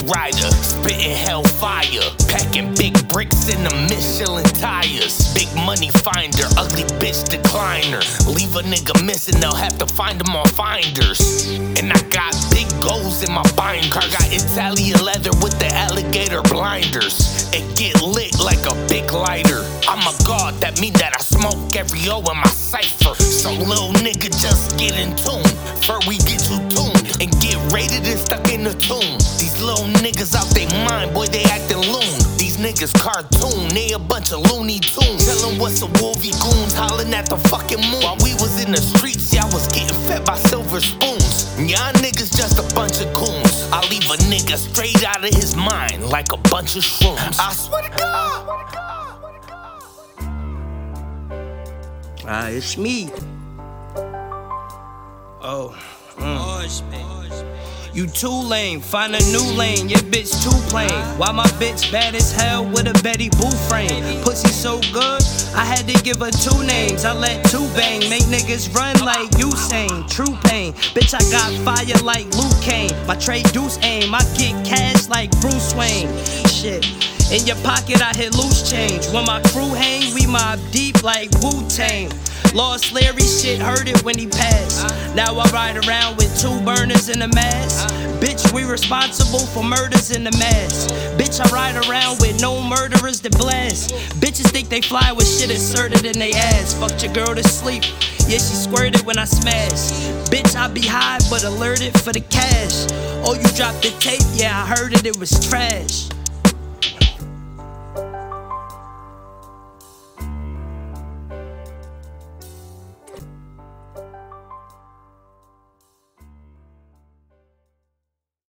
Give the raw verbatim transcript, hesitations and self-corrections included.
rider, spitting hellfire, packing big bricks in the Michelin tires. Big money finder, ugly bitch decliner. Leave a nigga missing, they'll have to find him on Finders. And I got big goals in my binder. Car got Italian leather with the alligator blinders. It get lit like a big lighter. I'm a god, that mean that I smoke every O in my cipher. So little nigga, just get in tune. Before we get you tuned and get raided and stuck in the tomb. These little niggas out they mind, boy, they actin' loon. These niggas cartoon, they a bunch of Looney Tunes. Tell them what's a wolvie goons, hollin' at the fucking moon. While we was in the streets, y'all was getting fed by silver spoons. Y'all niggas just a bunch of coons. I leave a nigga straight out of his mind like a bunch of shrooms. I swear to God. Ah, it's me. Oh, mm. You too lame, find a new lane, your bitch too plain. Why my bitch bad as hell with a Betty Boo frame? Pussy so good, I had to give her two names. I let two bang, make niggas run like Usain. True pain, bitch I got fire like Luke Kane. My trade deuce aim, I get cash like Bruce Wayne. Shit, in your pocket I hit loose change. When my crew hang, we mob deep like Wu-Tang. Lost Larry shit, heard it when he passed. Now I ride around with two burners in a mask. Bitch, we responsible for murders in the mass. Bitch, I ride around with no murderers to blast. Bitches think they fly with shit inserted in they ass. Fucked your girl to sleep, yeah, she squirted when I smash. Bitch, I be high but alerted for the cash. Oh, you dropped the tape, yeah, I heard it, it was trash.